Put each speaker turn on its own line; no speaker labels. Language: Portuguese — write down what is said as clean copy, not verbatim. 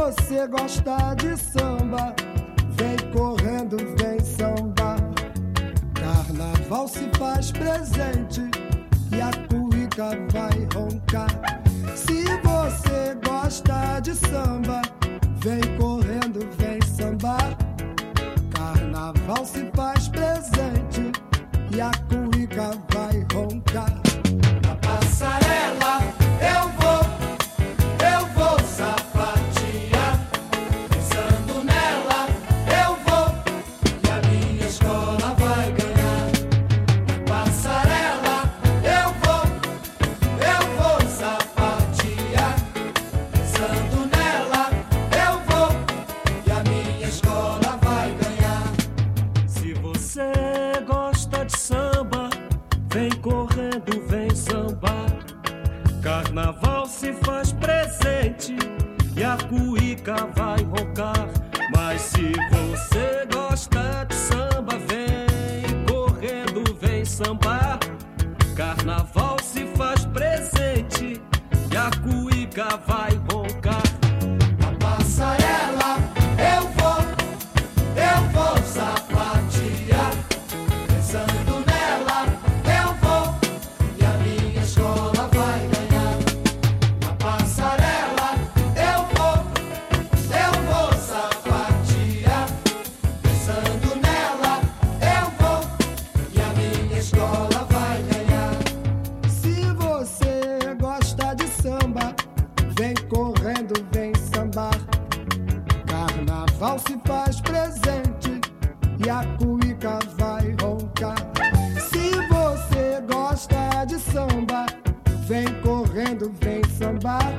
você gosta de samba, vem correndo, vem sambar. Carnaval se faz presente e a cuíca vai roncar. Se você gosta de samba, vem correndo, vem sambar. Carnaval se faz presente e a cuíca vai roncar.
Na passarela eu vou sapatear. Pensando nela eu vou, e a minha escola vai ganhar. Na passarela eu vou sapatear. Pensando nela eu vou, e a minha escola vai ganhar.
Se você gosta de samba, vem correndo, vem sambar. Carnaval se faz presente e a cuíca vai roncar. Mas se você gosta de samba, vem correndo, vem sambar. Carnaval se faz presente e a cuíca vai roncar.
Na passarela eu vou sapatear. Pensando nela eu vou, e a minha escola vai ganhar. Na passarela eu vou sapatear. Pensando nela eu vou, e a minha escola vai ganhar.
Se você gosta de samba, vem correndo, vem sambar. Carnaval se faz presente e a cuíca vai roncar. Se você gosta de samba, vem correndo, vem sambar.